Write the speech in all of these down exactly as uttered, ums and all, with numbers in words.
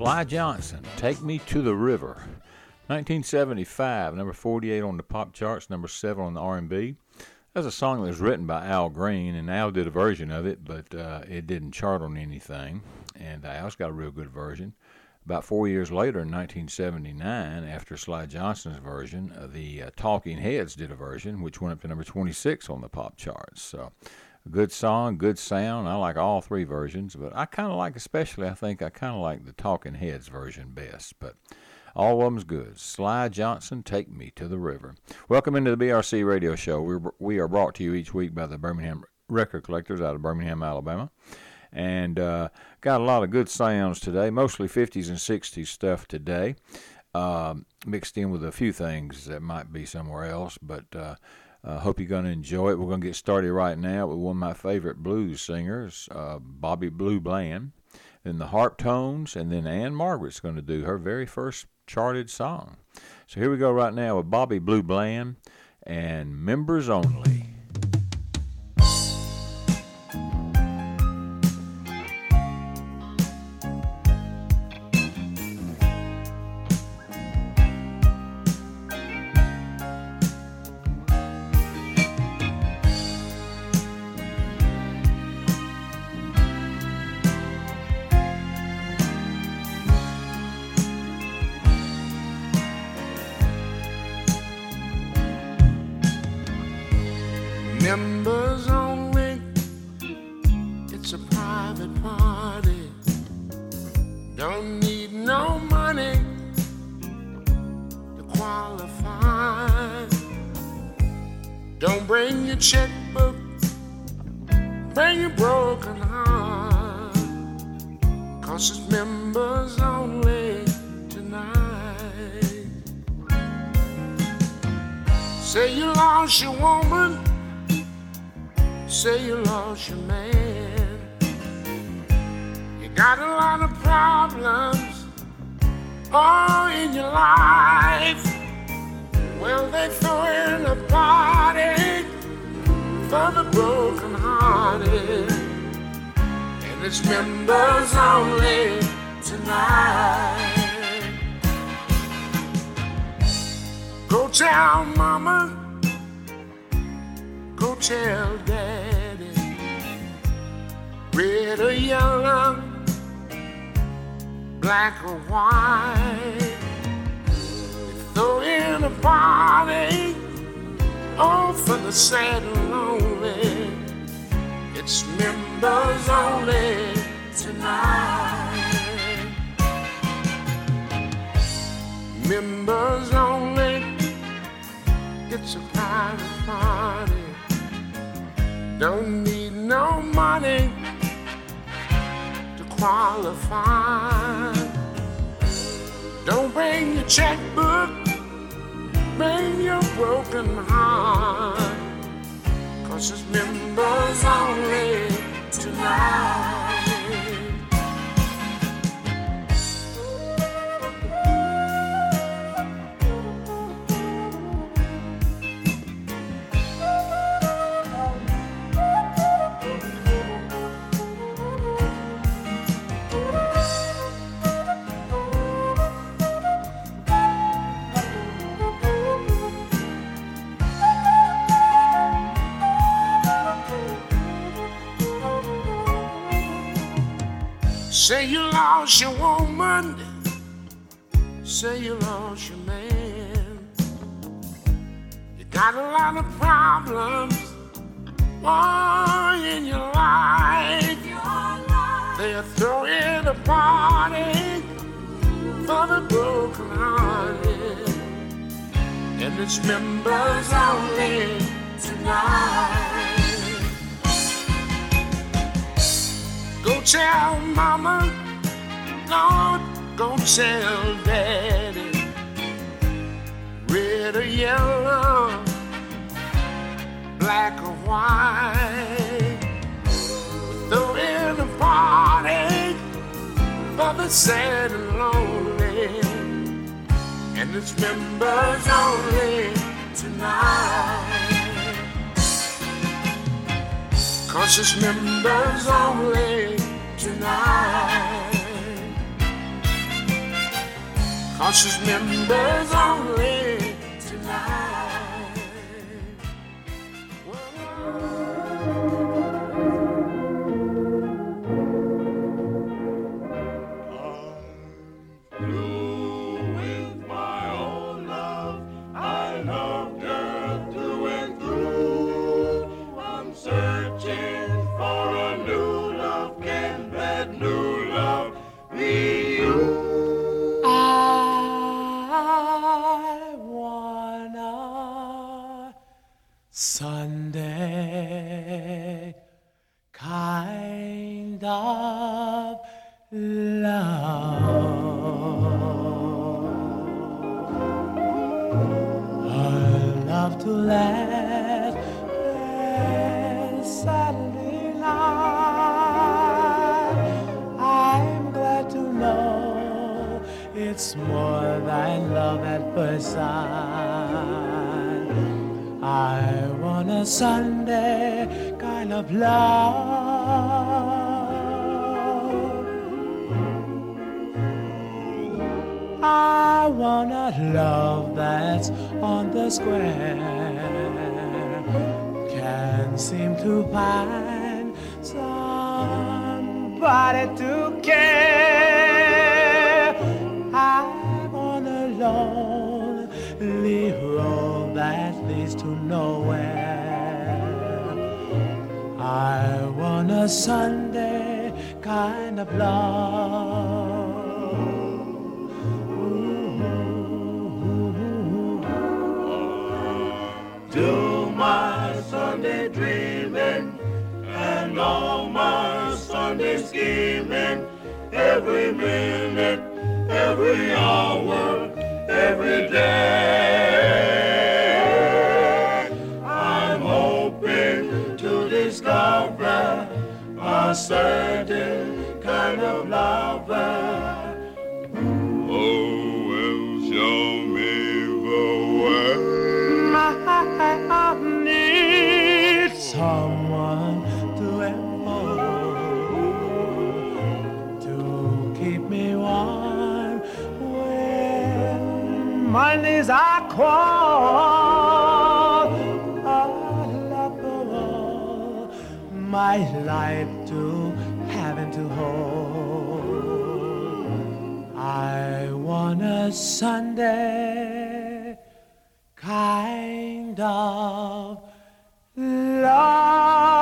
Sly Johnson, Take Me to the River. nineteen seventy-five, number forty-eight on the pop charts, number seven on the R and B. That's a song that was written by Al Green, and Al did a version of it, but uh, it didn't chart on anything, and Al's got a real good version. About four years later, in nineteen seventy-nine, after Sly Johnson's version, uh, the uh, Talking Heads did a version, which went up to number twenty-six on the pop charts. So, a good song, good sound. I like all three versions, but I kind of like, especially, I think I kind of like the Talking Heads version best. But all of them's good. Sly Johnson, Take Me to the River. Welcome into the B R C Radio Show. We're, we are brought to you each week by the Birmingham Record Collectors out of Birmingham, Alabama. And uh, got a lot of good sounds today, mostly fifties and sixties stuff today, um, mixed in with a few things that might be somewhere else, but uh, uh, hope you're going to enjoy it. We're going to get started right now with one of my favorite blues singers, uh, Bobby Blue Bland, then the Harp Tones, and then Ann Margaret's going to do her very first charted song. So here we go right now with Bobby Blue Bland and Members Only. Members only, it's a private party. Don't need no money to qualify. Don't bring your checkbook, bring your broken heart, 'cause it's members only tonight. Say you lost your woman, say you lost your man. You got a lot of problems all in your life. Well, they throw in a party for the broken hearted, and it's members only tonight. Go tell mama, go tell daddy, red or yellow, black or white. They throw in a party, all for the sad and lonely. It's members only tonight. Members only, it's a private party. Don't need no money to qualify. Don't bring your checkbook, bring your broken heart, 'cause it's members only tonight. Say you lost your woman, say you lost your man. You got a lot of problems, oh, in your life. They're throwing a party for the broken hearted, and it's members only tonight. Go tell mama, Lord, go tell daddy, red or yellow, black or white. Throw in a party for the sad and lonely, and it's members only tonight. 'Cause it's members only tonight. Conscious members only tonight. I'm through with my old love. I loved her through and through. I'm searching for a new love. Can that new love be you? Sunday kind of love. I love to laugh and Saturday night. I'm glad to know it's more than love at first sight. I want a Sunday kind of love. I want a love that's on the square. Can't seem to find somebody to care. I'm on a lonely road that leads to nowhere. I want a Sunday kind of love. Do my Sunday dreaming and all my Sunday scheming, every minute, every hour, every day. I'm hoping to discover a certain kind of lover. Oh, will show me the way. I need someone to hold, to keep me warm when my knees are cold. I love for all my life to having to hold. I want a Sunday kind of love.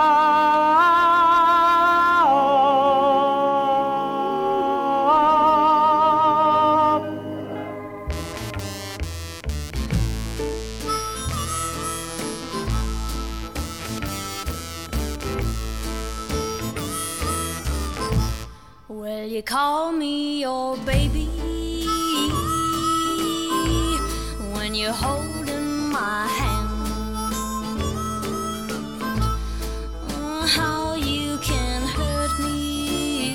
Well, you call me your baby when you're holding my hand. Oh, how you can hurt me,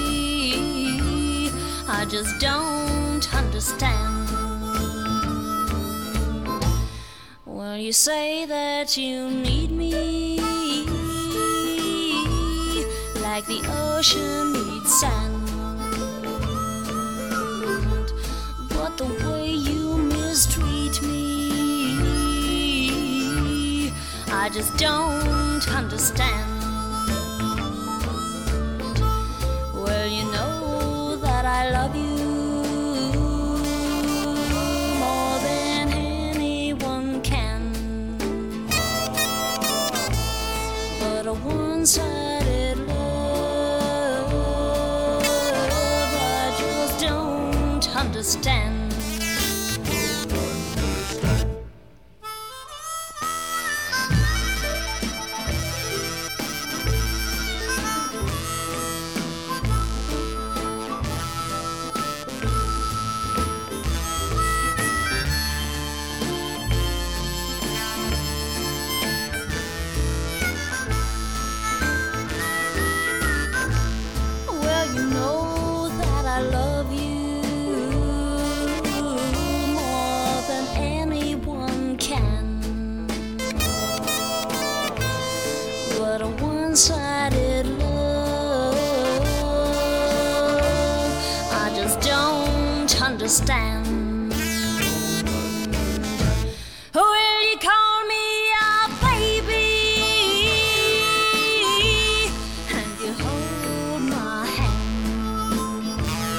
I just don't understand. Well, you say that you need me like the ocean needs sand, but the way you mistreat me, I just don't understand. Well, you know that I love you more than anyone can, but a one-sided love I just don't understand. understand. Will you call me a baby? And you hold my hand.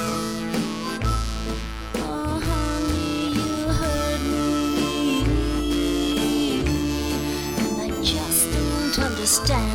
Oh, honey, you hurt me, and I just don't understand.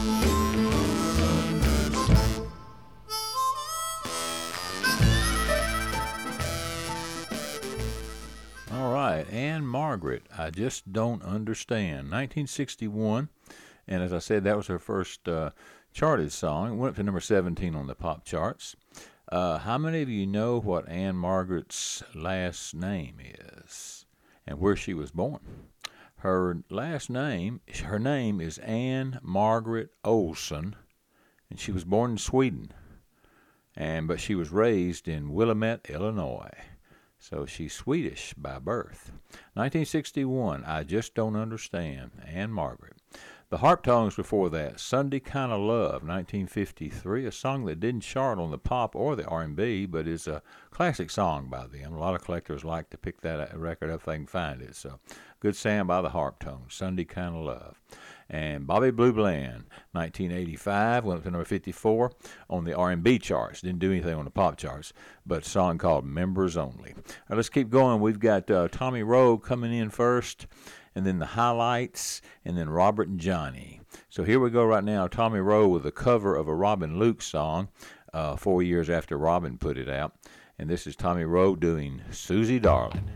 Anne Margaret, I Just Don't Understand, nineteen sixty-one, and as I said, that was her first uh, charted song. It went up to number seventeen on the pop charts. Uh, how many of you know what Anne Margaret's last name is and where she was born? Her last name, her name is Anne Margaret Olson, and she was born in Sweden, and but she was raised in Willamette, Illinois. So she's Swedish by birth. nineteen sixty-one, I Just Don't Understand, Anne Margaret. The Harptones before that, Sunday Kinda Love, nineteen fifty-three, a song that didn't chart on the pop or the R and B, but is a classic song by them. A lot of collectors like to pick that record up if they can find it. So, good sound by the Harptones, Sunday Kinda Love. And Bobby Blue Bland, nineteen eighty-five, went up to number fifty-four on the R and B charts. Didn't do anything on the pop charts, but a song called Members Only. Now let's keep going. We've got uh, Tommy Rowe coming in first, and then the Highlights, and then Robert and Johnny. So here we go right now. Tommy Rowe with a cover of a Robin Luke song uh, four years after Robin put it out. And this is Tommy Rowe doing Susie Darling.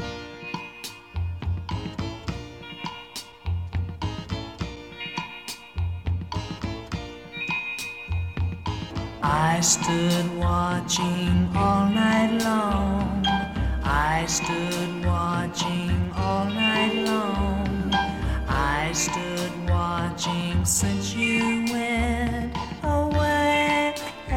I stood watching all night long. I stood watching all night long. I stood watching since you went away.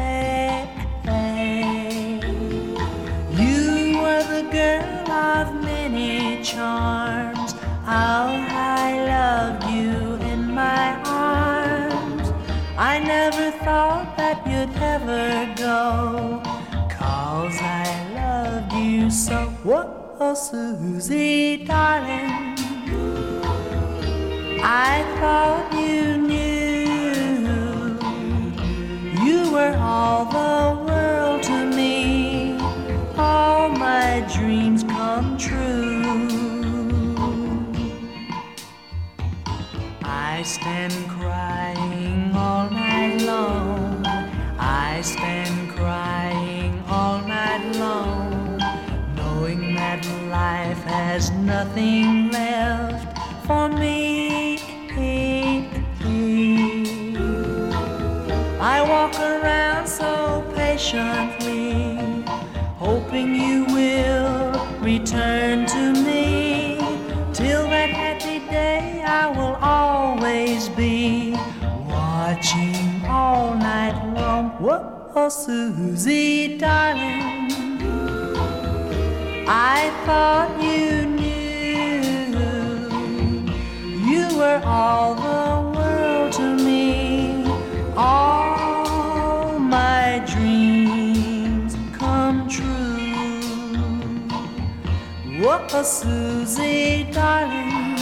You were the girl of many charms. How I loved you in my arms. I never thought that you'd ever go, 'cause I loved you so. Whoa, Susie, darling, I thought you knew you were all the world to me, all my dreams come true. I stand crying all night long. I stand crying all night long, knowing that life has nothing left for me. I walk around so patiently, hoping you will return to me. Till that happy day I will always be watching all night long. Whoa, Susie, darling, I thought you knew you were all the world to me, all my dreams come true. Whoa, Susie, darling,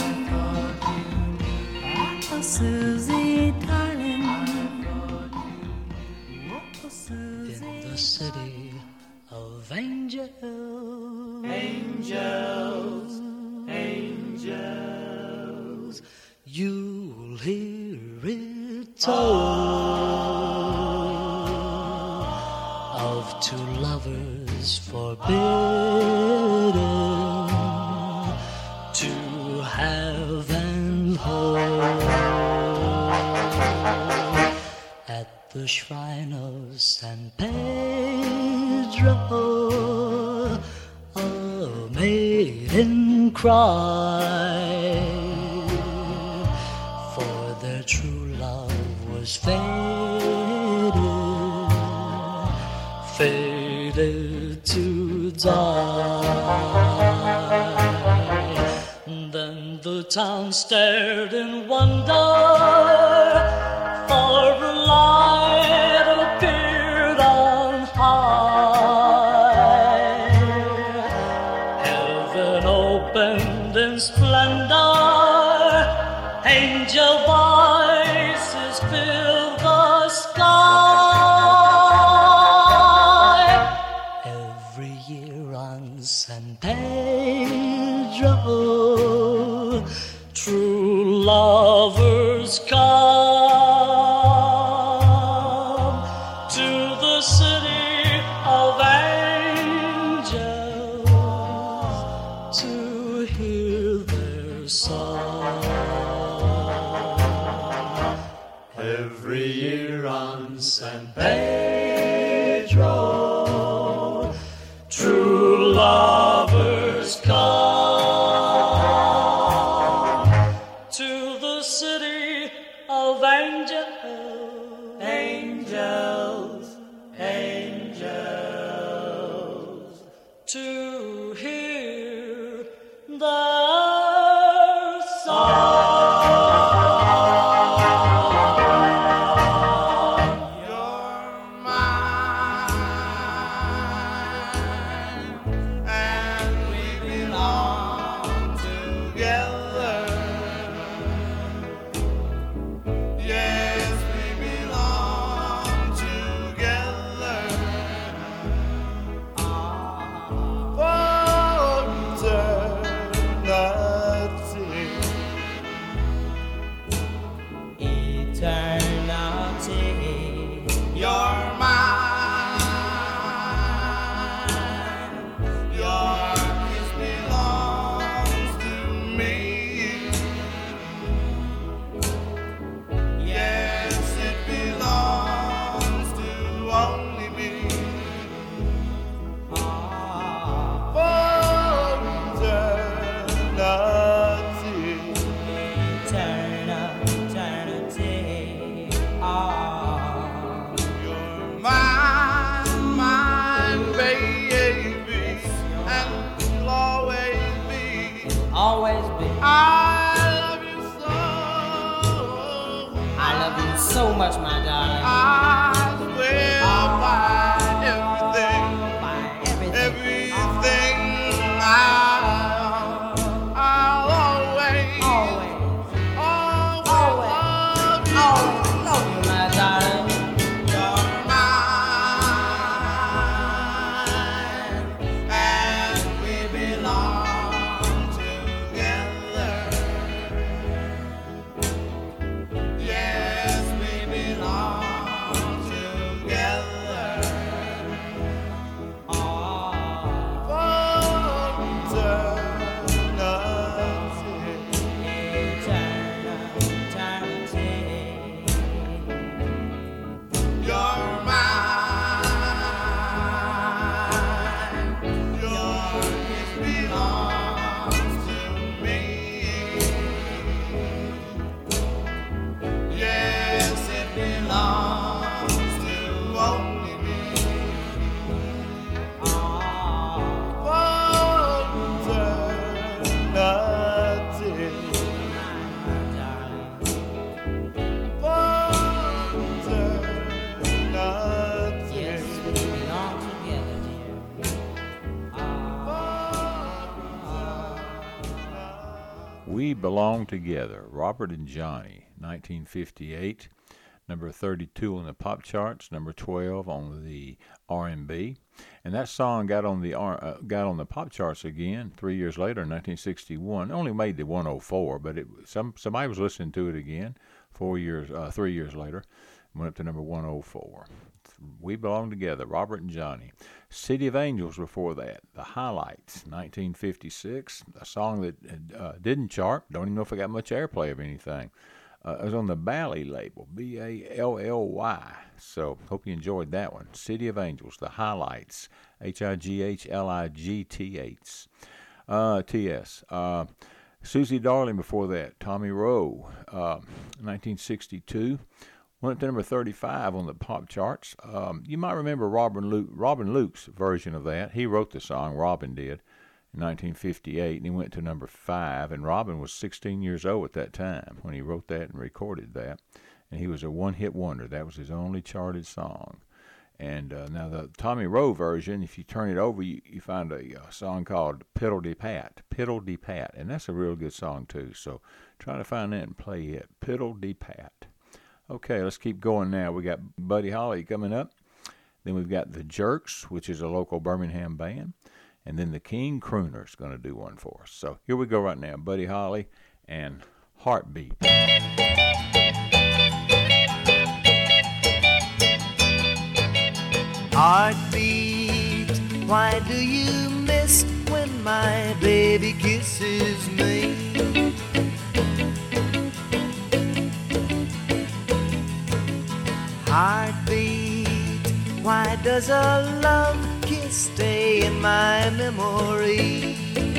oh, Susie, darling, oh, Susie. In the city of angels, angels, angels, you'll hear it told of two lovers forbidden to have and hold at the shrine of San Pedro. A maiden cried, for their true love was faded, faded to die. Then the town stared in wonder, for a light appeared on high. Angel voices fill the sky. Every year on San Pedro, true lovers come to the city of angels to hear their song. Every year on San Pedro, true lovers come to the city of angels, angels, angels, to hear their song. So much, my darling. I swear by everything, by everything, everything I, I'll always, always, always, always, love you. always love you, my darling. You're mine, and we belong together. Yes, we belong together. Oh, For eternity. eternity. You're mine. Your kiss belongs to me. Yes, it belongs to only me. Oh, For eternity. my darling. For eternity. Yes, we belong together, dear. We Belong Together, Robert and Johnny, nineteen fifty-eight, number thirty-two on the pop charts, number twelve on the R and B, and that song got on the R, uh, got on the pop charts again three years later in nineteen sixty-one. It only made the one oh four, but it some somebody was listening to it again four years, uh, three years later, went up to number one oh four. We Belong Together, Robert and Johnny. City of Angels before that, The Highlights, nineteen fifty-six, a song that uh, didn't chart. Don't even know if it got much airplay of anything. Uh, it was on the Bally label, B A L L Y. So hope you enjoyed that one. City of Angels, The Highlights, H I G H L I G T H. Uh, T S. Uh, Susie Darling before that, Tommy Rowe, uh, nineteen sixty-two. Went up to number thirty-five on the pop charts. Um, you might remember Robin, Luke, Robin Luke's version of that. He wrote the song, Robin did, in nineteen fifty-eight, and he went to number five. And Robin was sixteen years old at that time when he wrote that and recorded that. And he was a one-hit wonder. That was his only charted song. And uh, now the Tommy Rowe version, if you turn it over, you, you find a, uh song called Piddle de Pat, Piddle de Pat, and that's a real good song too. So try to find that and play it, Piddle de Pat. Okay, let's keep going now. We got Buddy Holly coming up. Then we've got the Jerks, which is a local Birmingham band. And then the King Crooners going to do one for us. So here we go right now, Buddy Holly and Heartbeat. Heartbeat, why do you miss when my baby kisses me? Heartbeat, why does a love kiss stay in my memory?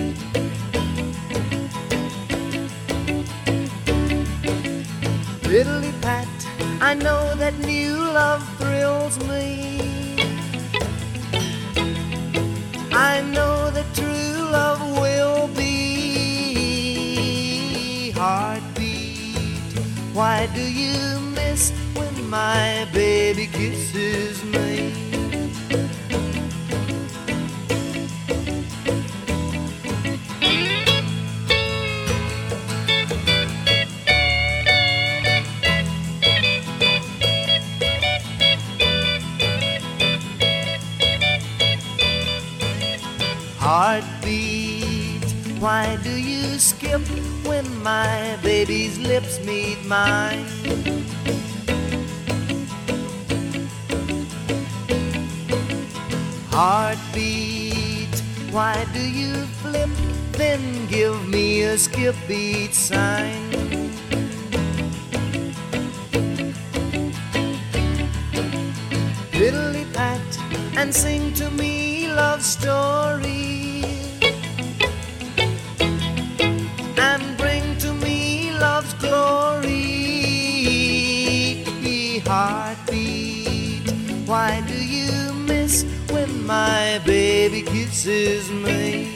Piddly-pat, I know that new love thrills me. I know that true love will be. Heartbeat, why do you miss when my baby kisses me? Heartbeat, why do you skip when my baby's lips meet mine? Heartbeat, why do you flip, then give me a skip beat sign? Piddly-pat, and sing to me love stories. And bring to me love's glory. Heartbeat, why do you miss when my baby kisses me?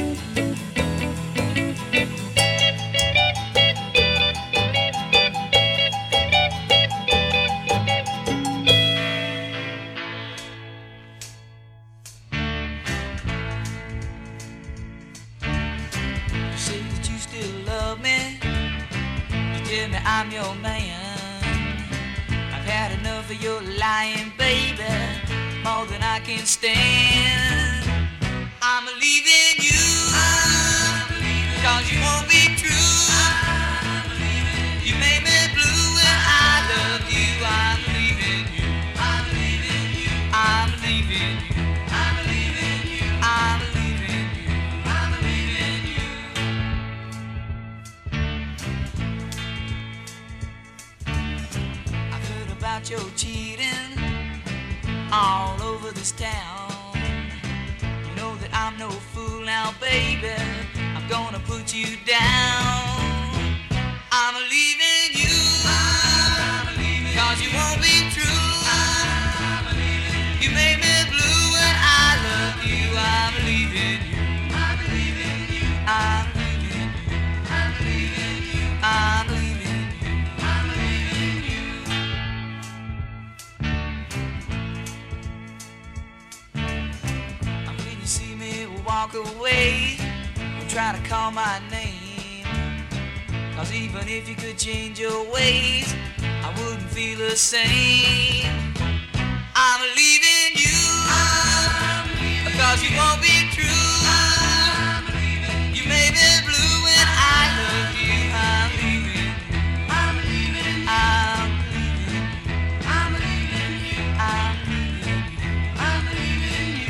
I'm your man. I've had enough of your lying, baby, more than I can stand. I'm leaving you, I'm leaving cause you won't be true. I'm leaving you. You made me blue when I love you. I'm leaving you, I'm leaving you. I'm leaving you, I'm leaving you. I'm leaving you, I'm leaving you. About your cheating all over this town. You know that I'm no fool now, baby. I'm gonna put you down. I'm leaving you, I'm leaving cause you won't be true. I'm leaving you. Made me blue when I love you. I'm leaving you, I'm leaving you. I'm leaving you, I'm leaving you. I'm leaving you. Walk away and try to call my name, cause even if you could change your ways, I wouldn't feel the same. I'm leaving you, I'm leaving cause you won't be true. I'm leaving you. Made me blue when I love you. I'm leaving you, I'm leaving you. I'm leaving you, I'm leaving you. I'm leaving you, I'm leaving you.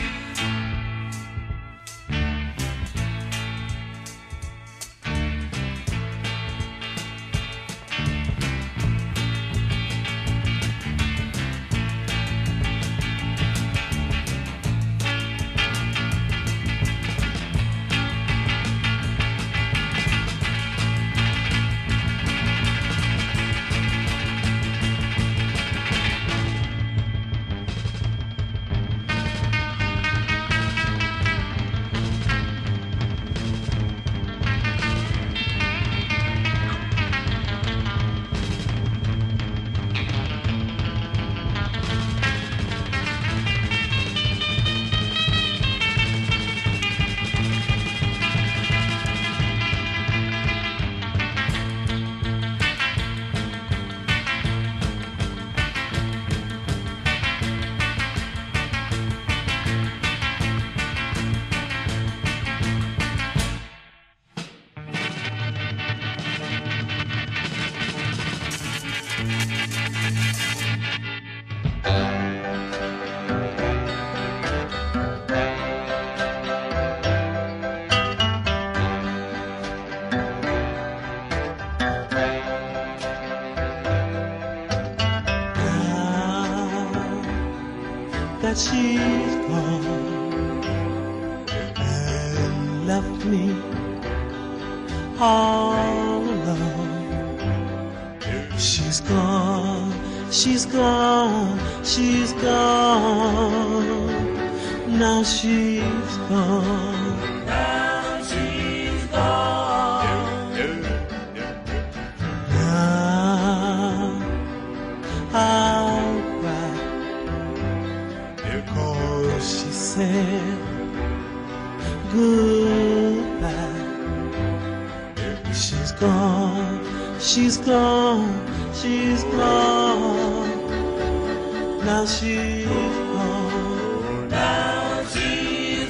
that she's gone and left me all alone. She's gone, she's gone, she's gone. Now she's gone. Now she's gone. Now I'll cry because she said goodbye. She's gone, she's gone, she's gone. Now she's gone. Now she's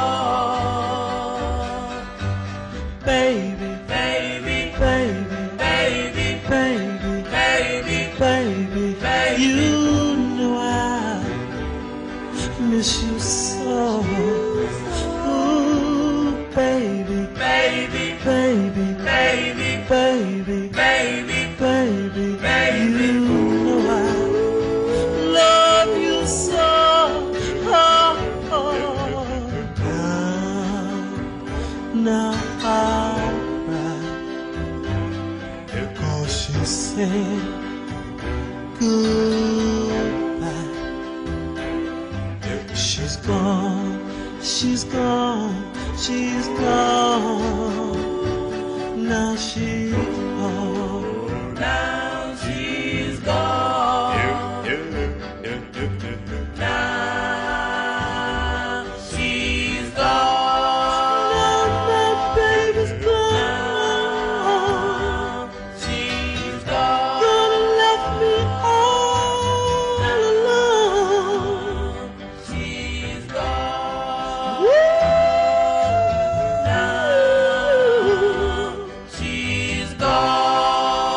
gone. Baby, Baby, baby, baby, baby, baby, baby, baby. you know I miss you so. Ooh, baby, baby, baby, baby, baby, baby, baby, baby. you know I love you so. Oh, oh. Now, now I'll cry because she said goodbye. She's gone, she's gone, she's gone. Now she's gone. Now she's gone. Now she's gone. Now my baby's gone. She's gone. Gonna left me all alone. She's gone. Woo! She's gone.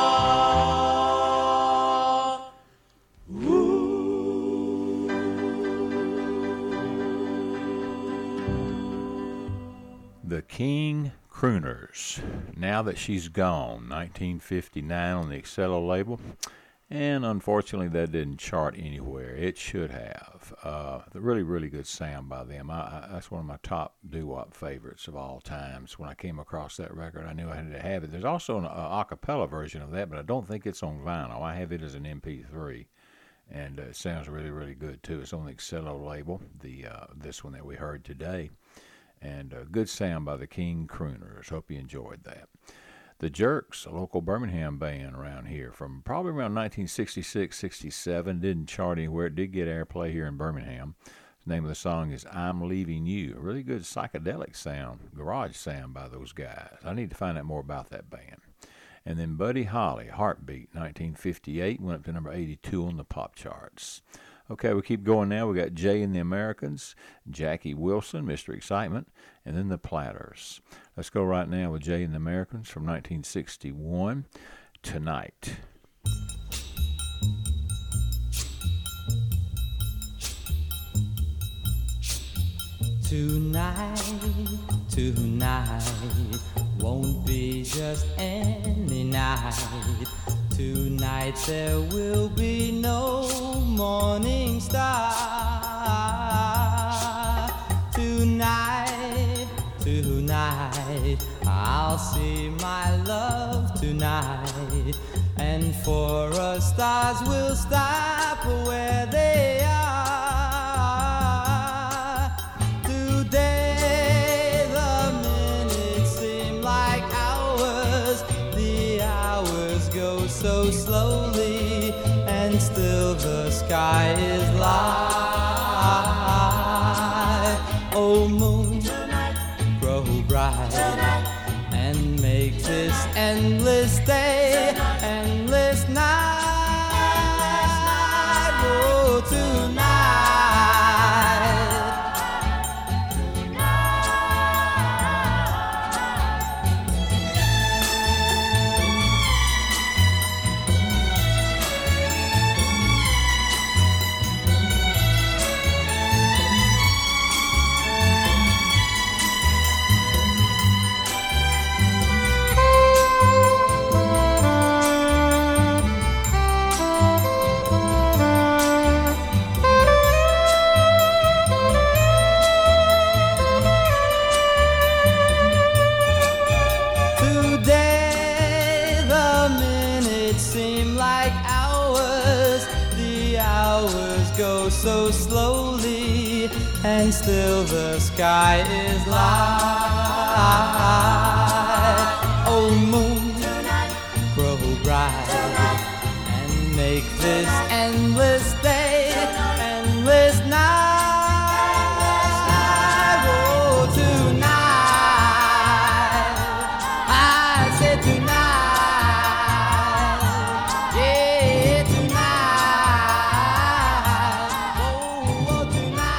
The King Crooners. Now That She's Gone, nineteen fifty-nine on the Excello label. And unfortunately, that didn't chart anywhere. It should have. Uh, the really, really good sound by them. I, I, that's one of my top doo-wop favorites of all times. When I came across that record, I knew I had to have it. There's also an uh, a cappella version of that, but I don't think it's on vinyl. I have it as an M P three. And uh, it sounds really, really good, too. It's on the Excello label, the uh, this one that we heard today. And a good sound by the King Crooners. Hope you enjoyed that. The Jerks, a local Birmingham band around here from probably around nineteen sixty-six, sixty-seven. Didn't chart anywhere. It did get airplay here in Birmingham. The name of the song is I'm Leaving You. A really good psychedelic sound, garage sound by those guys. I need to find out more about that band. And then Buddy Holly, Heartbeat, nineteen fifty-eight, went up to number eighty-two on the pop charts. Okay, we keep going now. We got Jay and the Americans, Jackie Wilson, Mister Excitement, and then the Platters. Let's go right now with Jay and the Americans from nineteen sixty-one, Tonight. Tonight, tonight won't be just any night. Tonight there will be no morning star. Tonight, tonight I'll see my love tonight, and for us stars will stop where they are. Today the minutes seem like hours, the hours go so slowly, and still the sky is light. Oh moon, grow bright and make this endless day, endless night. Oh, tonight. go so slowly, and still the sky is light. Oh moon, grow bright and make this endless day, endless night. Oh, tonight, I said tonight, yeah, tonight. Oh, oh,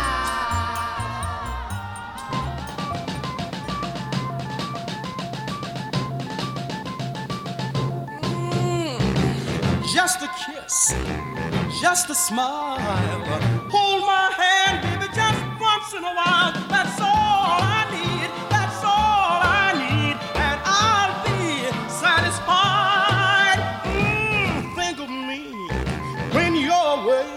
Just a kiss, just a smile. Hold my hand, baby, just once in a while. That's all I need, that's all I need, and I'll be satisfied. Mm, think of me when you're away.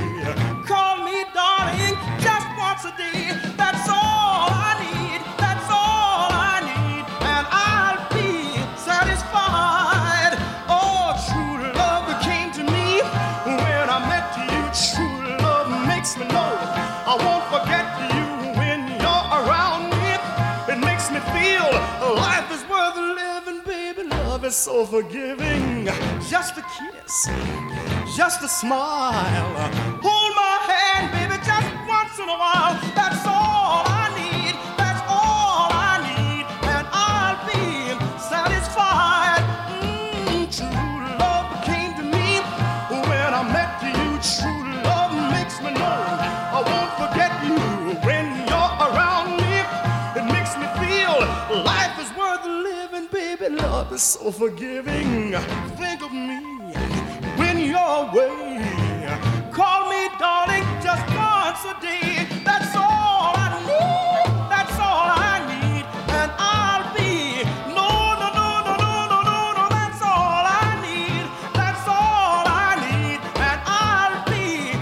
Call me darling just once a day. That's all I need, that's all I need, and I'll be satisfied. Oh, true love came to me when I met you. True love makes me know I won't forget you when you're around me. It makes me feel life is worth living, baby. Love is so forgiving. Just a kiss, just a smile. Hold my hand, baby, just once in a while. That's all I need, that's all I need, and I'll be satisfied. Mm, true love came to me when I met you. True love makes me know I won't forget you when you're around me. It makes me feel life is worth living, baby. Love is so forgiving. Think of me when you're away. Call me darling just once a day. That's all I need, that's all I need, and I'll be no, no, no, no, no, no, no, no. That's all I need, that's all I need, and I'll be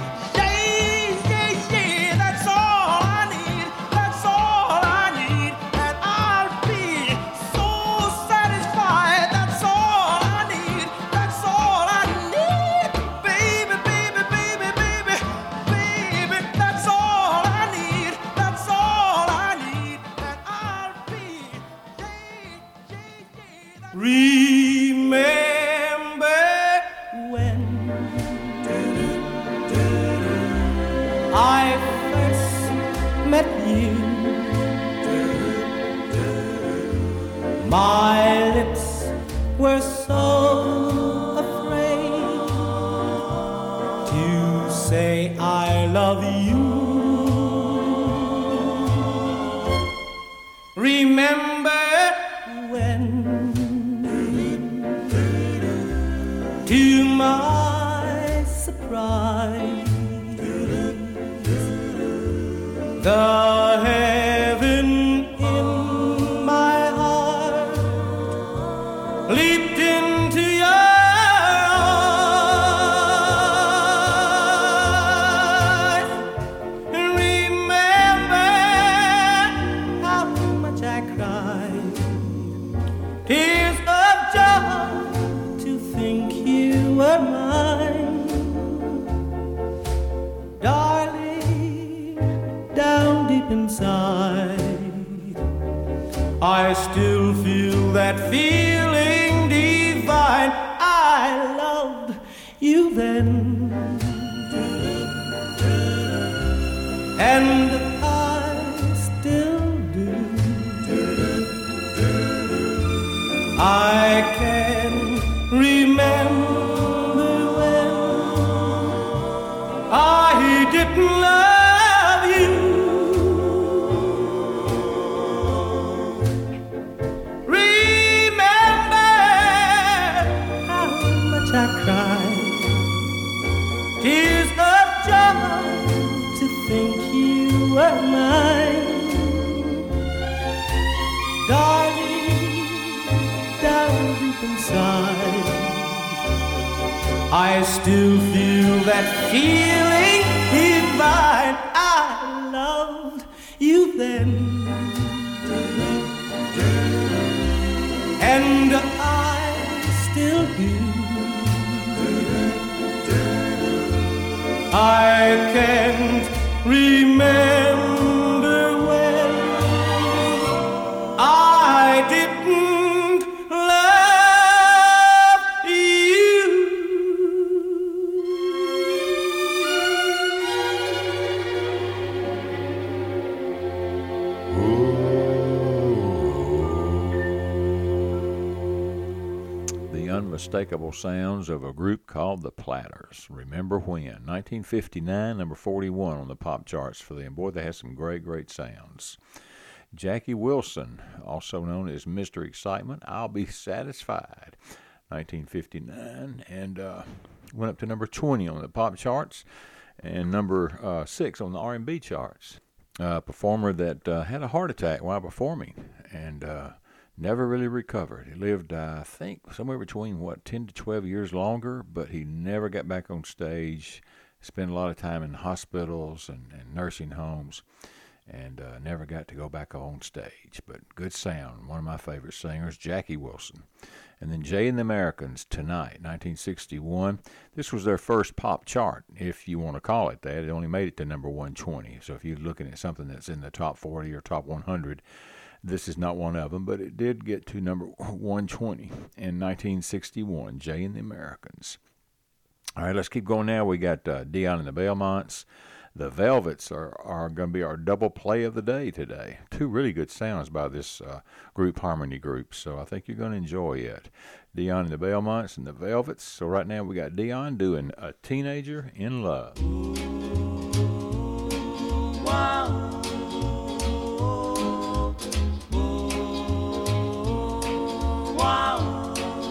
yeah, yeah, yeah. That's all I need, that's all I need, and I'll be so satisfied. That's all I need, that's all I need, baby, baby, baby, baby, baby. That's all I need, that's all I need, and I'll be yeah, yeah, yeah. remember when I first met you. My lips were so afraid to say I love you. Remember when, to my surprise, the heaven in my heart leaped into your eyes. Remember how much I cried, tears of joy to think you were mine. Darling, down deep inside, I still feel that feeling divine. I loved you then, and I still do. I can remember when I didn't love you. Remember how much I cried, tears of joy to think you were mine. Darling, down deep inside, I still feel that feeling divine. I loved you then, and I still do. I can't remember when I didn't love you. The unmistakable sounds of a group called the Platters. Remember When? nineteen fifty-nine, number forty-one on the pop charts for them. Boy, they had some great, great sounds. Jackie Wilson, also known as Mister Excitement, I'll Be Satisfied, nineteen fifty-nine, and uh, went up to number twenty on the pop charts and number uh, six on the R and B charts. A performer that uh, had a heart attack while performing and uh, never really recovered. He lived, uh, I think, somewhere between, what, ten to twelve years longer, but he never got back on stage. Spent a lot of time in hospitals and, and nursing homes, and uh, never got to go back on stage. But good sound, one of my favorite singers, Jackie Wilson. And then Jay and the Americans, Tonight, nineteen sixty-one. This was their first pop chart, if you want to call it that. It only made it to number one twenty. So if you're looking at something that's in the top forty or top one hundred, this is not one of them, but it did get to number one twenty in nineteen sixty-one, Jay and the Americans. All right, let's keep going now. We got uh, Dion and the Belmonts. The Velvets are, are going to be our double play of the day today. Two really good sounds by this uh, group, harmony group, so I think you're going to enjoy it. Dion and the Belmonts and the Velvets. So right now we got Dion doing A Teenager in Love. Wow. Wow.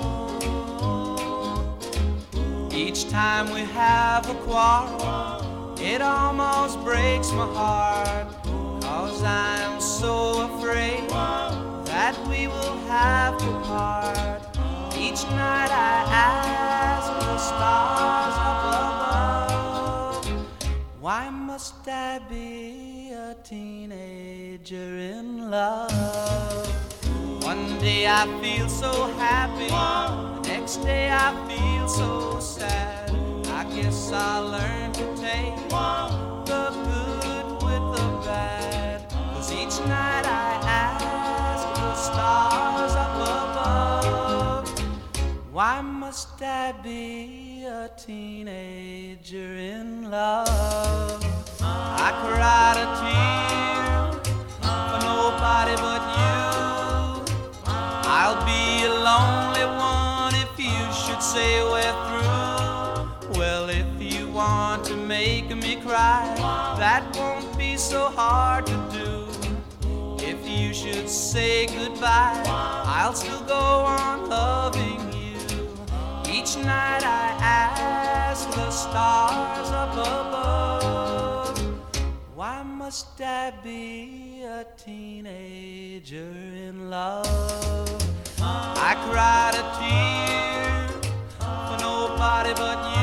Each time we have a quarrel, it almost breaks my heart, 'cause I'm so afraid that we will have to part. Each night I ask the stars up above, why must I be a teenager in love? One day I feel so happy, the next day I feel so sad. I guess I'll learn to take the good with the bad, 'cause each night I ask the stars up above, why must I be a teenager in love? I cried a tear for nobody but you. I'll be a lonely one if you should say we're through. Well, if you want to make me cry, that won't be so hard to do. If you should say goodbye, I'll still go on loving you. Each night I ask the stars up above, why must I be a teenager in love? I cried a tear for nobody but you.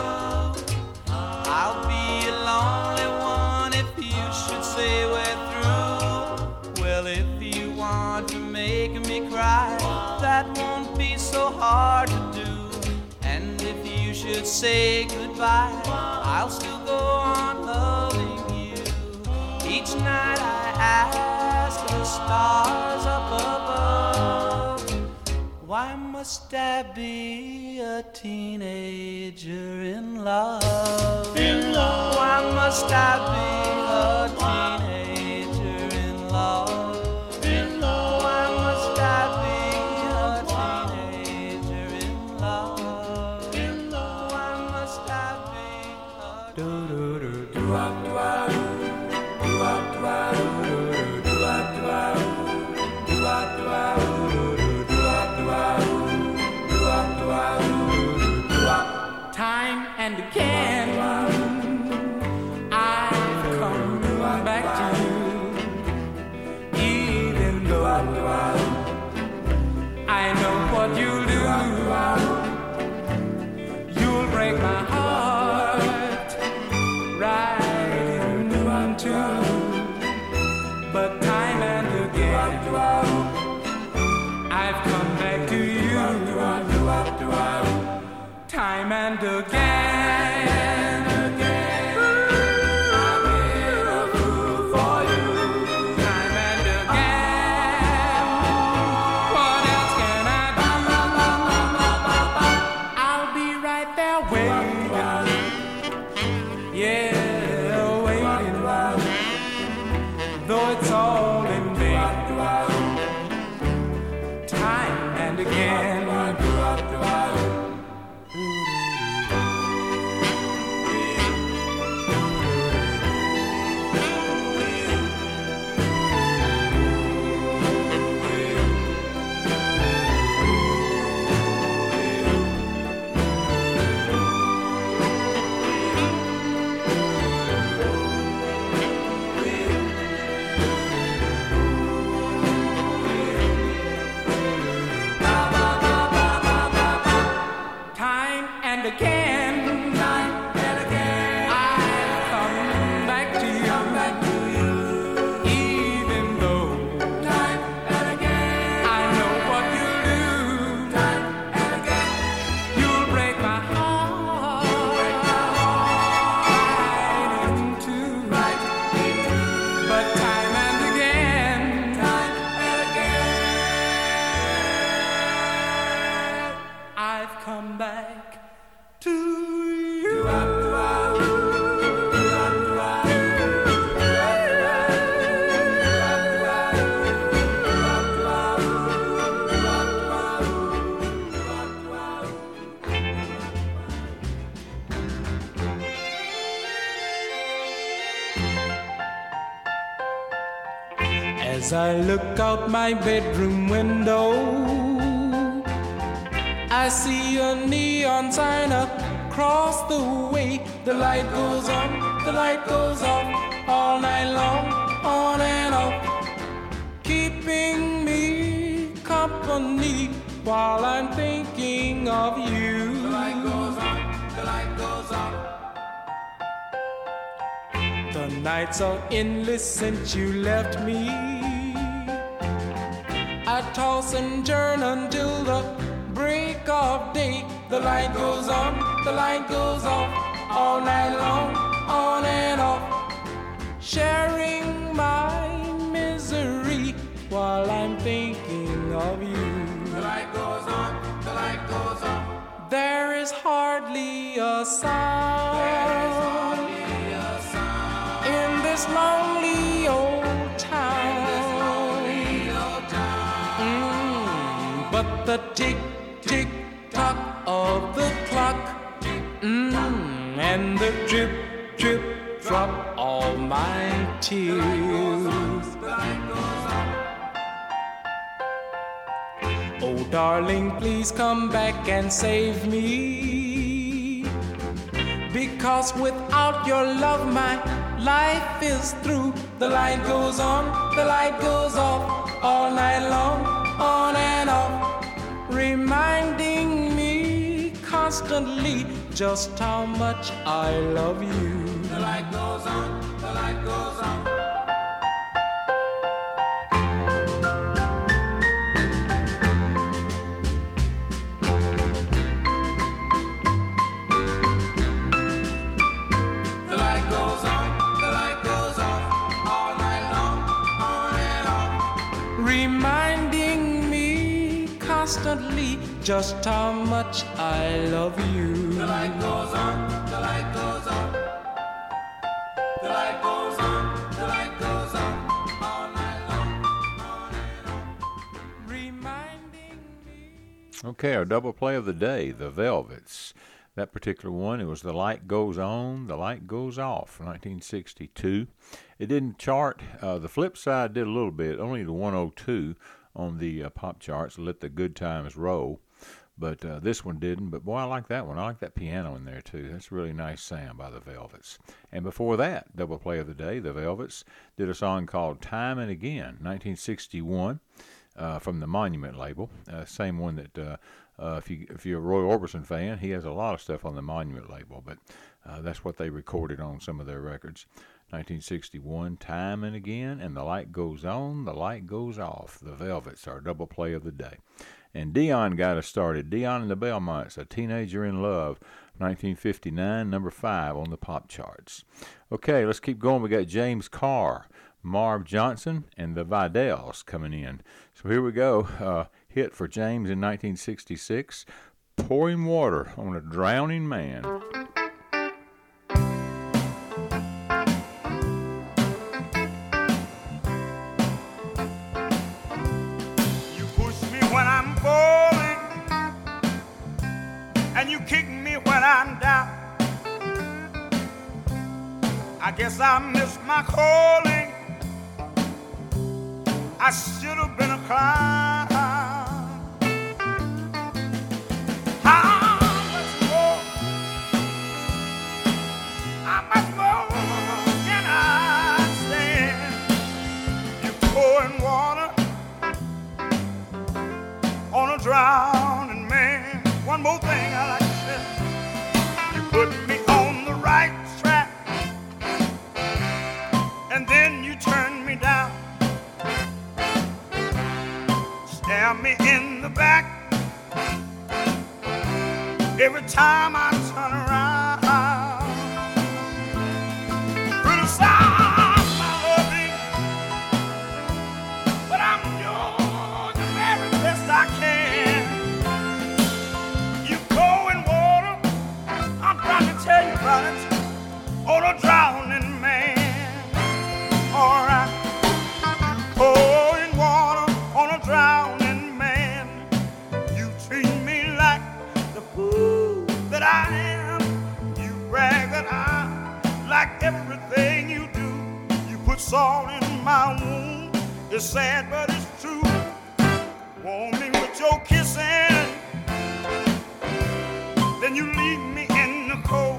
I'll be a lonely one if you should say we're through. Well, if you want to make me cry, that won't be so hard to do. And if you should say goodbye, I'll still go on loving you. Each night I ask the stars up above, why must I be a teenager in love? In love. Why must I be a teenager in love? In love. Why must I be a teenager in love? In love. Why must I be a teenager? Time and again, I've come back to you, even though I know what you'll do. You'll break my heart right in two. But time and again, I've come back to you. Time and again, again. and again, time and again, I've come back to you, come back to you, even though time and again, I know what you'll do, time and again, you'll break my heart, you'll break my heart right in two, right in two, but time and again, time and again, I've come back to you. As I look out my bedroom window, I see a neon sign across the way. The light goes on, the light goes off, all night long, on and off, keeping me company while I'm thinking of you. The light goes on, the light goes off. The nights are endless since you left me. I toss and turn until the break of day. The light goes on, the light goes off, all night long, on and off, sharing my misery while I'm thinking of you. The light goes on, the light goes on. There is hardly a sound, there is hardly a sound in this lonely old town. Mm, but the tick tick tock of the clock, mm, and the drip drip drop of my tears. Oh darling, please come back and save me, because without your love my life is through. The light goes on, the light goes off, all night long, on and off, reminding me constantly just how much I love you. The light goes on, the light goes on. The light goes on, the light goes off, all night long, on and off, reminding me constantly just how much I love you. The light goes on, the light goes on, the light goes on, the light goes on, all night long, on and on, reminding me. Okay, our double play of the day, The Velvets. That particular one, it was The Light Goes On, The Light Goes Off, nineteen sixty-two. It didn't chart. Uh, the flip side did a little bit, only the one oh two on the uh, pop charts, Let the Good Times Roll. But uh, this one didn't. But, boy, I like that one. I like that piano in there, too. That's a really nice sound by the Velvets. And before that, double play of the day, the Velvets did a song called Time and Again, nineteen sixty-one, uh, from the Monument label. Uh, same one that, uh, uh, if, you, if you're a Roy Orbison fan, he has a lot of stuff on the Monument label. But uh, that's what they recorded on some of their records. nineteen sixty-one, Time and Again, and The Light Goes On, The Light Goes Off. The Velvets, our double play of the day. And Dion got us started. Dion and the Belmonts, A Teenager in Love, nineteen fifty-nine, number five on the pop charts. Okay, let's keep going. We got James Carr, Marv Johnson, and the Vidells coming in. So here we go. Uh, hit for James in nineteen sixty-six, Pouring Water on a Drowning Man. And you kick me when I'm down. I guess I missed my calling. I should have been a clown. How much more? How much more can I stand? You're pouring water on a drowning man. One more thing I like to say. stab me in the back every time I turn around. Criticize my hubby, but I'm doing the very best I can. You go in water, I'm trying to tell you about it, on a drowning man. All right, oh, in water on a drowning man. You treat me like the fool that I am. You brag that I like everything you do. You put salt in my wound. It's sad, but it's true. Warm me with your kissing, then you leave me in the cold.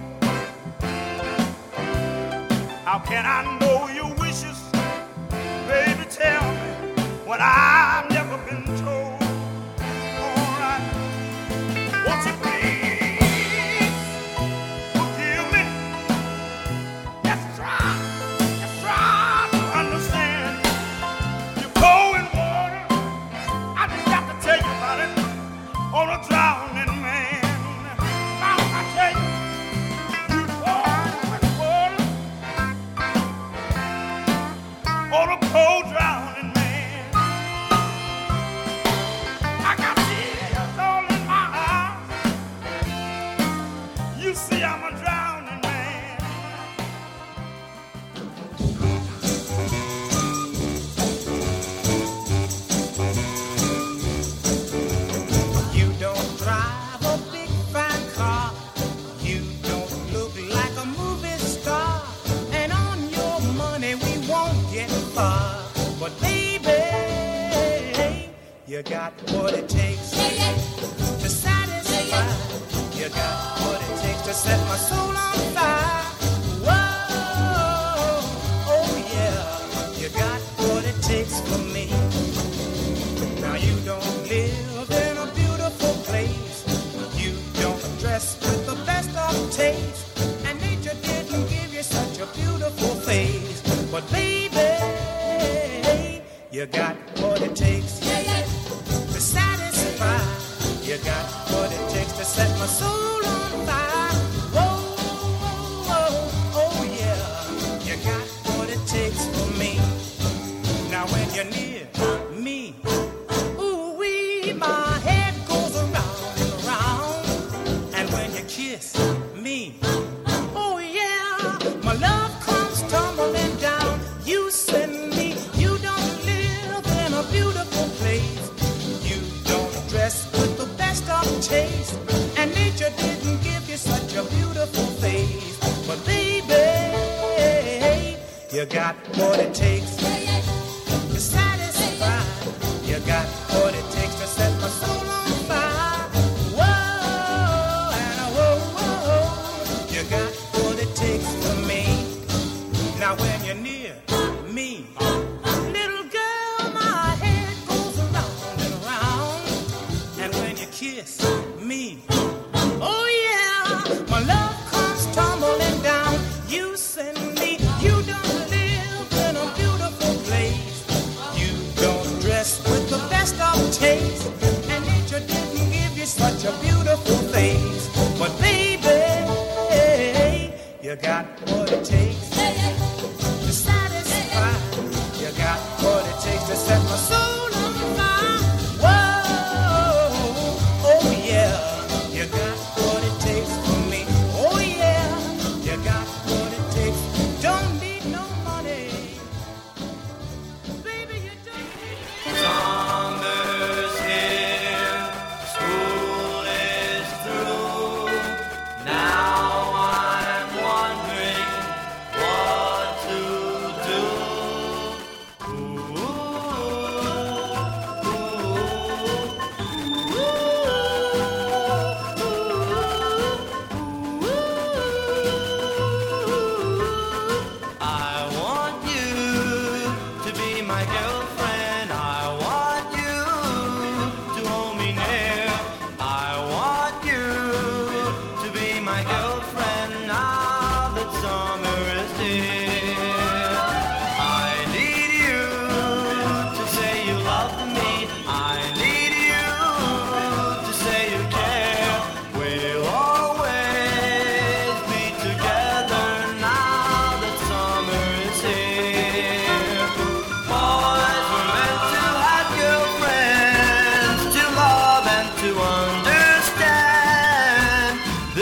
How can I know your wishes? Baby, tell me what I've never been told. All right, won't you please forgive me? Let's try, let's try to understand. You go in water, I just got to tell you about it, on a drowning man. Now I tell you, you go in water, on a cold drowning man. I got tears all in my eyes. You see I'm a drowning man. You don't drive a big fine car. You don't look like a movie star. And on your money we won't get far. But baby, you got what it takes to satisfy. You got what it takes to set my soul on fire. Whoa, oh yeah, you got what it takes for me. Now you don't live in a beautiful place. You don't dress with the best of taste. And nature didn't give you such a beautiful face. But baby, you got what it takes to satisfy. You got what it takes to set my soul on fire. Whoa, whoa, oh yeah, you got what it takes for me. Now when you're near me, ooh wee, my head goes around and around. And when you kiss me, oh yeah, my love comes tumbling down. You send me, you don't live in a beautiful place. You don't dress with the best of taste. And nature didn't give you such a beautiful face. But baby, you got what it takes to satisfy. You got what it takes to set my soul on fire. Whoa, and whoa, whoa, you got what it takes for me. Now when you're near me, little girl, my head goes around and around. And when you kiss me, oh yeah, my love comes tumbling down. You send me, you don't live in a beautiful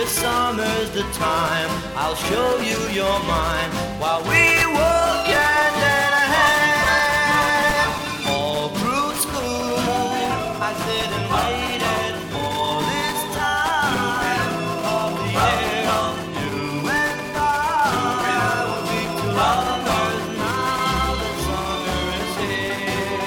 This summer's the time, I'll show you you're mine, while we walk hand in hand. All through school, I sit and waited for this time of the year. You and I will be two lovers now that summer is here.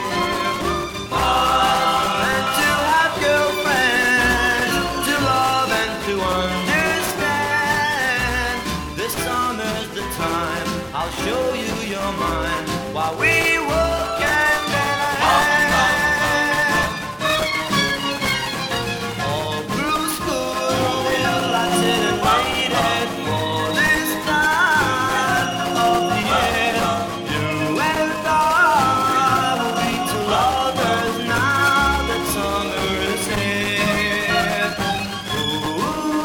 Ah, and to have girlfriends, to love and to understand. This summer's the time, I'll show you you're mine, while we walk hand in hand. All through school, I sit and waited for this time of the year. You and I will be two lovers now that summer is here. Ooh,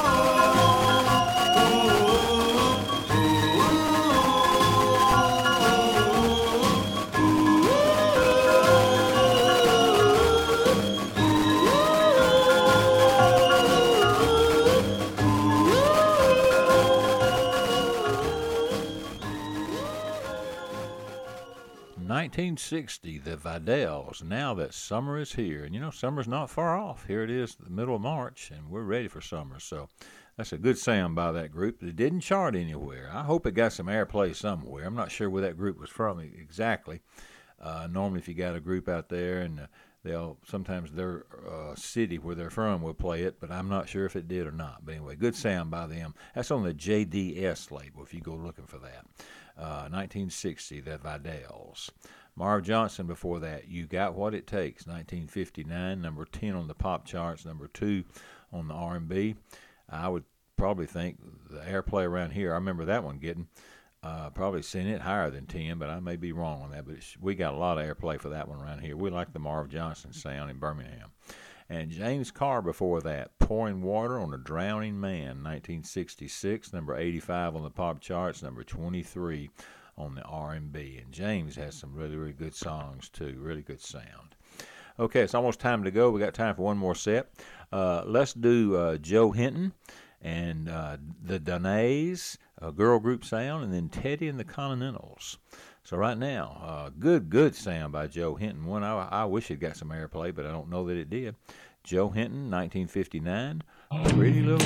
nineteen sixty, the Vidells, Now That Summer Is Here. And you know, summer's not far off. Here it is, the middle of March, and we're ready for summer. So that's a good sound by that group. It didn't chart anywhere. I hope it got some airplay somewhere. I'm not sure where that group was from exactly. Uh, normally, if you got a group out there, and uh, they'll sometimes their uh, city where they're from will play it, but I'm not sure if it did or not. But anyway, good sound by them. That's on the J D S label if you go looking for that. Uh, nineteen sixty, the Vidells. Marv Johnson before that, You Got What It Takes, nineteen fifty-nine, number ten on the pop charts, number two on the R and B. I would probably think the airplay around here, I remember that one getting, uh, probably seen it higher than ten, but I may be wrong on that. But it's, we got a lot of airplay for that one around here. We like the Marv Johnson sound in Birmingham. And James Carr before that, Pouring Water on a Drowning Man, nineteen sixty-six, number eighty-five on the pop charts, number twenty-three on the R and B. And James has some really, really good songs, too, really good sound. Okay, it's almost time to go. We got time for one more set. Uh, let's do uh, Joe Hinton and uh, the Donays, a girl group sound, and then Teddy and the Continentals. So right now, uh, good, good sound by Joe Hinton. One I, I wish it got some airplay, but I don't know that it did. Joe Hinton, nineteen fifty-nine, Pretty Little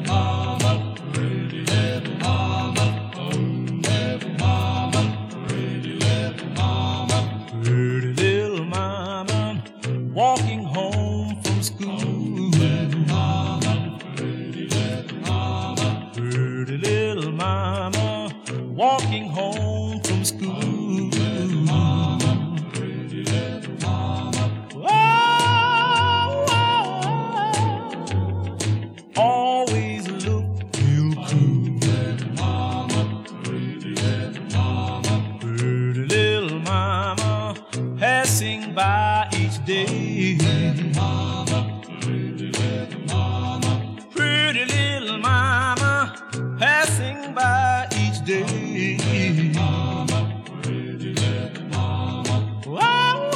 Mama. Pretty little mama, oh, little mama, pretty little mama. Pretty little mama, walking home from school. Little mama, pretty little mama. Pretty little mama, walking home from school. Little mama, pretty little mama. Oh, oh, oh, always look real cool. Little mama, pretty little mama. Pretty little mama, passing by each day. Little mama, pretty little mama. Pretty little mama, passing by each day. Little mama, pretty little mama. Oh,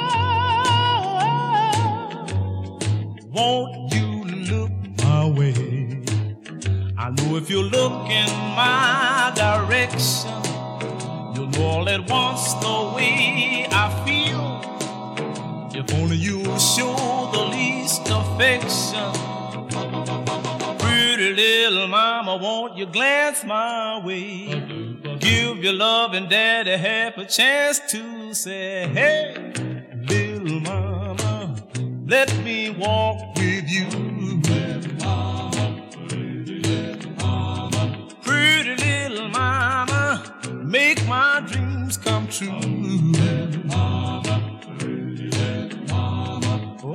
oh, oh, won't you look my way? I know if you look in my direction, you'll know all at once the way I feel. If only you'll show the least affection. Pretty little mama, won't you glance my way? Give your love and daddy half a chance to say, hey, little mama, let me walk with you. Little mama, pretty little mama. Pretty little mama, make my dreams come true. Little mama, pretty little mama. Oh,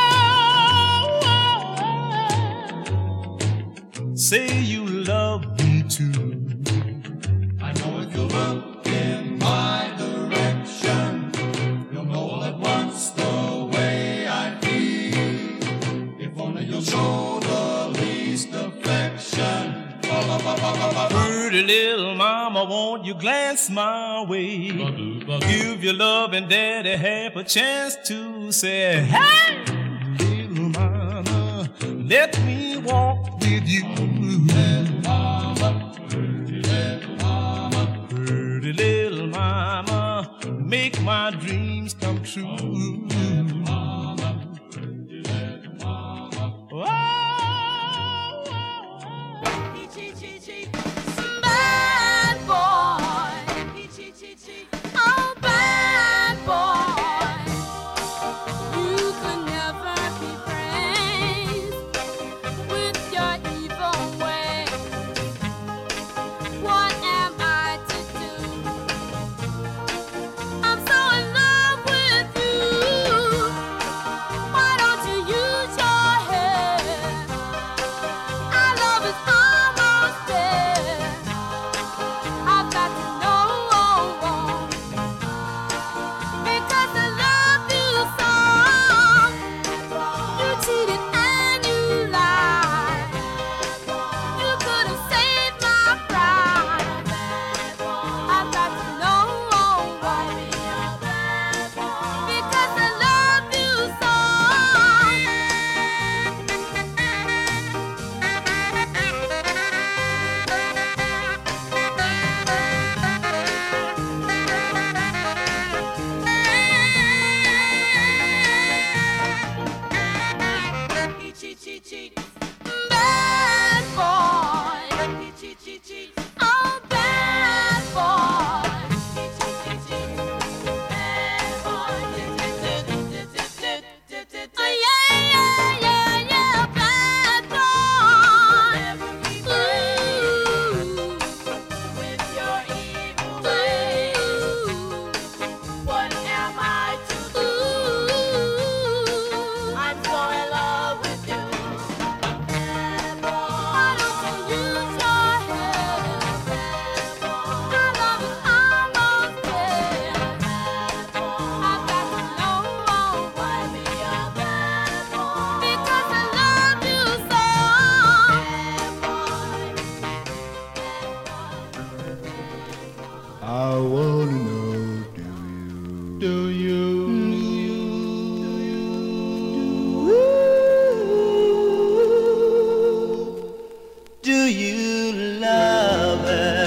oh, oh, say you love me too. I know if you look in my direction, you'll know all at once the way I feel. If only you'll show the least affection. Pretty little mama, won't you glance my way? Give your love and daddy half a chance to say, hey, little mama, let me walk with you. Pretty little mama, make my dreams come true. Bad boy, oh bad boy, you could never be friends with your evil way. What am I to do? I'm so in love with you. Why don't you use your head? Our love is almost dead. I've got to know, because I love you so. You cheated and you lied. You could have saved my pride. I've got to know, because I love you so. Bad boy, oh bad boy, oh yeah yeah yeah yeah, bad boy. Ooh, with your evil ways, what am I to do? I'm so in love with you. Why don't you use your head? Our love is almost dead. I've got to know, because I love you so. I wanna know, do you, Do you love her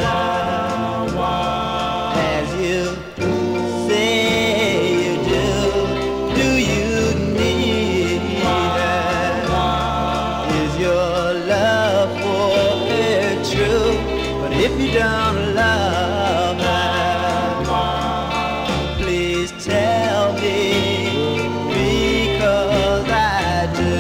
as you say you do? Do you need her? Is your love for her true? But if you don't love her, please tell me, because I do.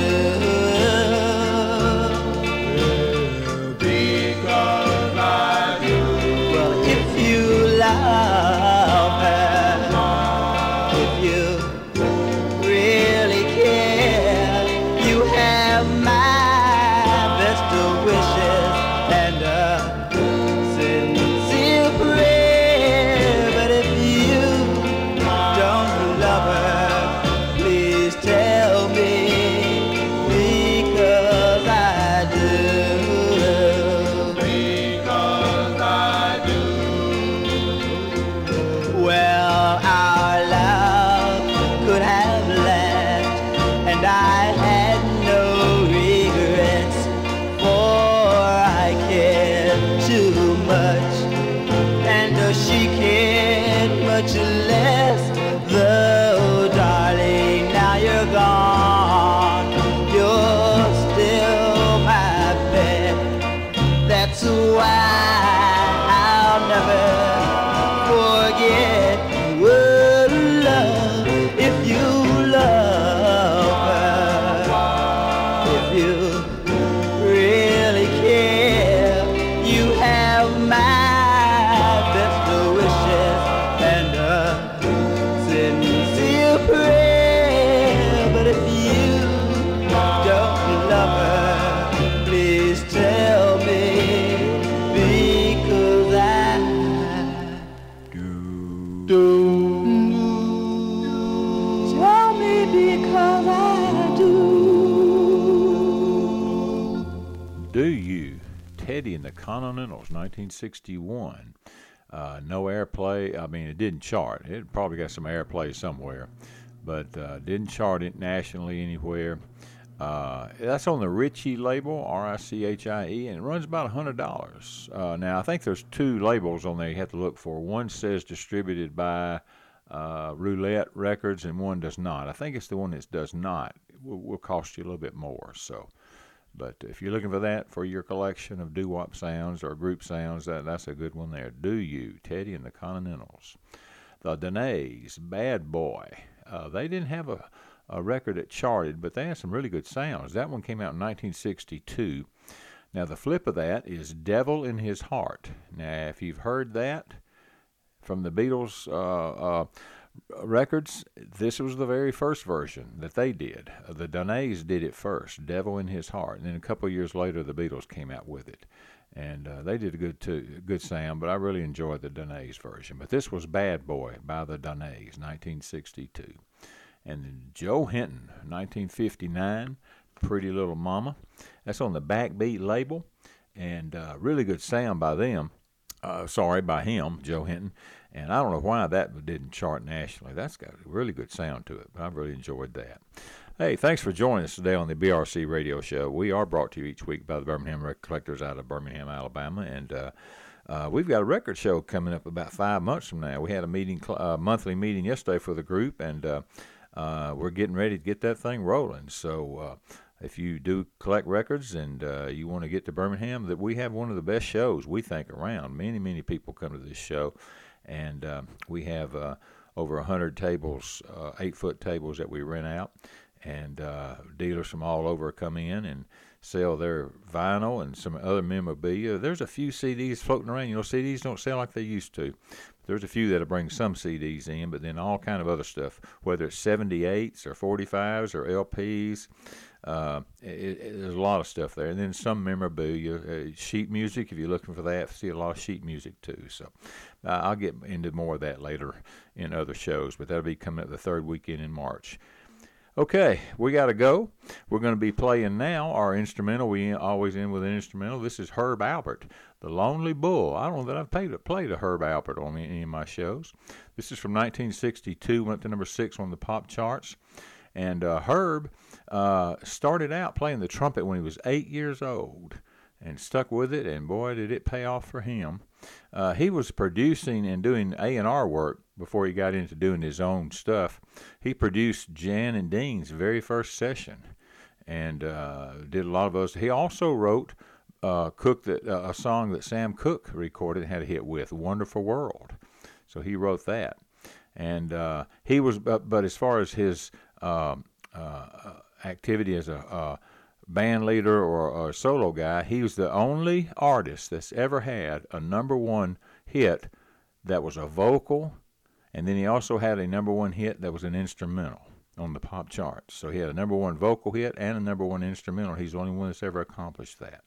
Because I do. Well, if you love her, if you really care, you have my best of wishes and a sincere prayer. But if you don't love her, please tell me, because I do. Because I do. Well, our love could have last, and I had no regrets, for I cared too much, and uh, she cared much less. Though, darling, now you're gone, you're still my pet. That's why I'll never forget what love. If you love her, if you really care, you have my best of wishes and a sincere prayer. But if you don't love her, please tell me, because I do. Tell me, because I do. Do You? Teddy and the Continentals, nineteen sixty-one. Uh, no airplay. I mean, it didn't chart. It probably got some airplay somewhere, but uh, didn't chart it nationally anywhere. Uh, that's on the Ritchie label, R I C H I E, and it runs about one hundred dollars. Uh, now, I think there's two labels on there you have to look for. One says distributed by uh, Roulette Records, and one does not. I think it's the one that does not. It will, will cost you a little bit more. So, but if you're looking for that for your collection of doo-wop sounds or group sounds, that, that's a good one there. Do You, Teddy and the Continentals. The Danaes, Bad Boy. Uh, they didn't have a... a record that charted, but they had some really good sounds. That one came out in nineteen sixty-two. Now, the flip of that is Devil in His Heart. Now, if you've heard that from the Beatles uh, uh, records, this was the very first version that they did. Uh, the Danaes did it first, Devil in His Heart. And then a couple of years later, the Beatles came out with it. And uh, they did a good too, good sound, but I really enjoyed the Danaes version. But this was Bad Boy by the Danaes, nineteen sixty-two. And then Joe Hinton, nineteen fifty-nine, Pretty Little Mama. That's on the Backbeat label, and uh, really good sound by them. Uh, sorry, by him, Joe Hinton. And I don't know why that didn't chart nationally. That's got a really good sound to it, but I've really enjoyed that. Hey, thanks for joining us today on the B R C Radio Show. We are brought to you each week by the Birmingham Record Collectors out of Birmingham, Alabama, and uh, uh, we've got a record show coming up about five months from now. We had a meeting, uh, monthly meeting yesterday for the group, and uh, uh, we're getting ready to get that thing rolling. So uh, if you do collect records and uh, you want to get to Birmingham, that we have one of the best shows, we think, around. Many, many people come to this show, and uh, we have uh, over one hundred tables, uh, eight-foot tables that we rent out. And uh, dealers from all over come in and sell their vinyl and some other memorabilia. There's a few C Ds floating around. You know, C Ds don't sell like they used to. There's a few that'll bring some C Ds in, but then all kind of other stuff, whether it's seventy-eights or forty-fives or L Ps. Uh, it, it, there's a lot of stuff there. And then some memorabilia, uh, sheet music, if you're looking for that, see a lot of sheet music too. So uh, I'll get into more of that later in other shows, but that'll be coming up the third weekend in March. Okay, we got to go. We're going to be playing now our instrumental. We always end with an instrumental. This is Herb Alpert, The Lonely Bull. I don't know that I've played, played a Herb Alpert on any of my shows. This is from nineteen sixty-two, went to number six on the pop charts. And uh, Herb uh, started out playing the trumpet when he was eight years old and stuck with it, and boy, did it pay off for him. Uh, he was producing and doing A and R work before he got into doing his own stuff. He produced Jan and Dean's very first session and uh, did a lot of those. He also wrote uh, Cook that, uh, a song that Sam Cooke recorded and had a hit with, Wonderful World. So he wrote that. And uh, he was, but, but as far as his uh, uh, activity as a uh, band leader or a solo guy, he was the only artist that's ever had a number one hit that was a vocal, and then he also had a number one hit that was an instrumental on the pop charts. So he had a number one vocal hit and a number one instrumental. He's the only one that's ever accomplished that.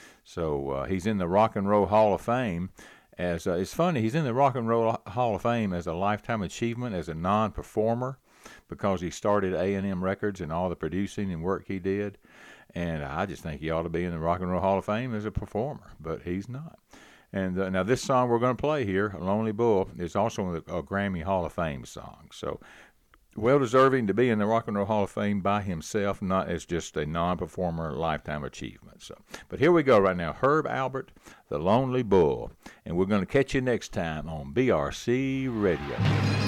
So uh, he's in the Rock and Roll Hall of Fame. As uh, it's funny, he's in the Rock and Roll Hall of Fame as a lifetime achievement as a non-performer because he started A and M Records and all the producing and work he did. And I just think he ought to be in the Rock and Roll Hall of Fame as a performer, but he's not. And uh, now this song we're going to play here, Lonely Bull, is also a, a Grammy Hall of Fame song. So well-deserving to be in the Rock and Roll Hall of Fame by himself, not as just a non-performer lifetime achievement. So, but here we go right now, Herb Alpert, The Lonely Bull. And we're going to catch you next time on B R C Radio.